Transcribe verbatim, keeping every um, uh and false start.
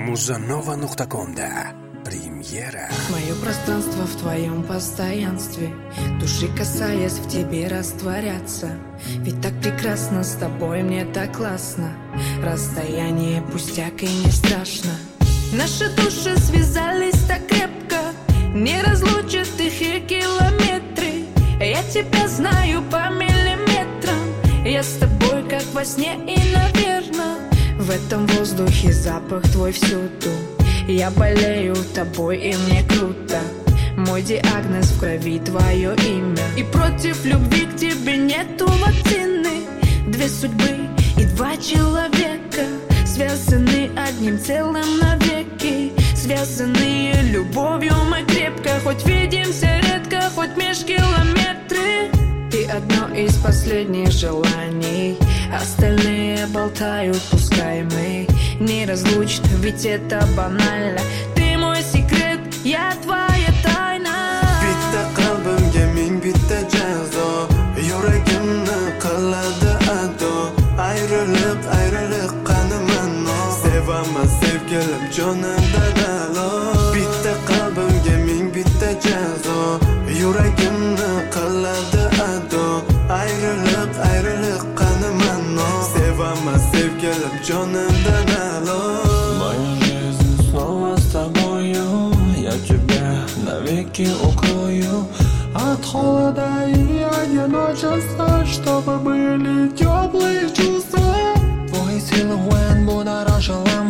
Музанова точка ком'да. Премьера. Мое пространство в твоем постоянстве, души касаясь, в тебе растворяться. Ведь так прекрасно с тобой, мне так классно. Расстояние пустяк и не страшно. Наши души связались так крепко, не разлучат их и километры. Я тебя знаю по миллиметрам, я с тобой как во сне и наверно. В этом воздухе запах твой всюду. Я болею тобой, и мне круто. Мой диагноз в крови твое имя. И против любви к тебе нету вакцины. Две судьбы и два человека связаны одним целым навеки. Связанные любовью мы крепко, хоть видимся редко, хоть меж километры. Ты одно из последних желаний, остальные болтают, пускай мы неразлучны, ведь это банально. Ты мой секрет, я твоя тайна. Bitta qalbimga ming bitta jazo, yuragimni qiladi ado. Ayriliq, ayriliq qani mano, sevaman sevgilim jonimdan a'lo. Bitta qalbimga ming bitta jazo, yuragimni qiladi ado. Ayriliq, ayriliq qani mano, sevaman sevgilim jonimdan a'lo. Моя жизнь снова с тобою, я тебя навеки укрою от холода и одиночества, чтобы были теплые чувства. Твой силуэт будоражил